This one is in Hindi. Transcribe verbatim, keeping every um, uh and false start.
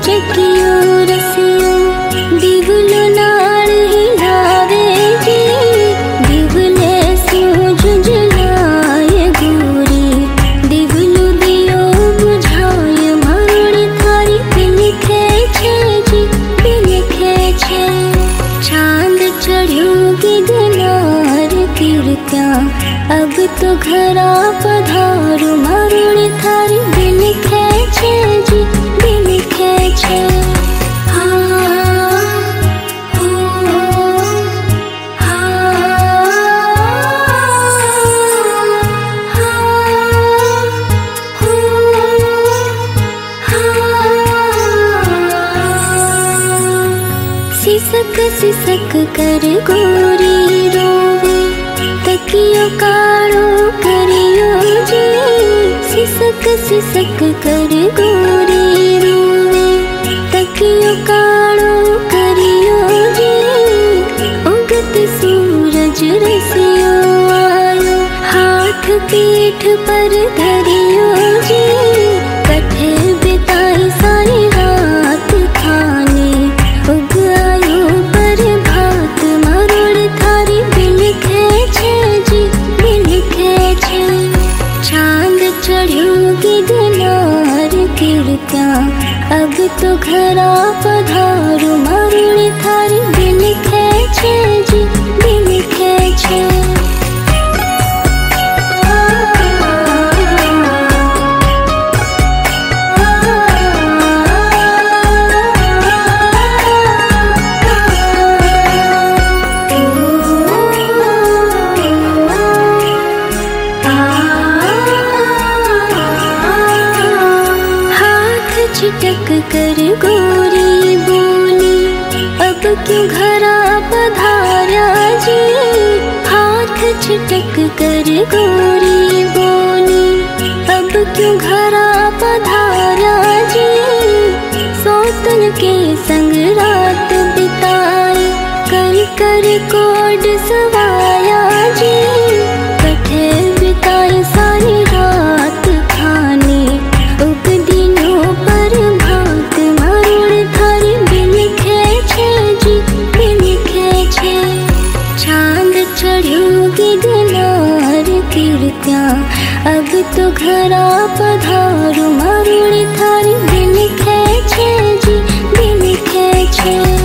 चकियो रसियो दिवलो नाल हिलावे जी दिवले सूझ जलाए गोरी दिवलो दियो बुझाए मारोड़ी थारी दिल खेचे जी दिल खेचे चांद चढ़्यो गिगनार कीर्त्या अब तो घरा पधारो मारोड़ी थारी दिल खेचे जी दिल खेचे सिसक सिसक कर गोरी रोवे तकियो काड़ो करियो जी सिसक सिसक कर गोरी रोवे तकियो काड़ो करियो जी उगत सूरज रसियो आयो हाथ पीठ पर धरियो जी कठे बिताई सारी रात खाने उग आयो पर भात मारोड़ थारी दिल खेचे जी दिल खेचे चांद चढ़्यो गिगनार कीर्त्या अब तो घरा पधारो मारोड़ थारी दिल खेचे जी दिल खेचे छिटक कर गोरी बोली अब क्यों घरा पधारा जी हाथ छिटक कर गोरी बोली अब क्यों घरा पधारा जी सोतन के संग रात बिताई कर कर कोड सवाया जी कठे बिताई सारी रात खाने उग दिनों पर भात मारोड़ थारी दिल खेचे जी दिल खेचे चांद चढ़्यो गिगनार कीर्त्या अब तो घरा पधारो मारोड़ थारी दिल खेचे जी दिल खेचे।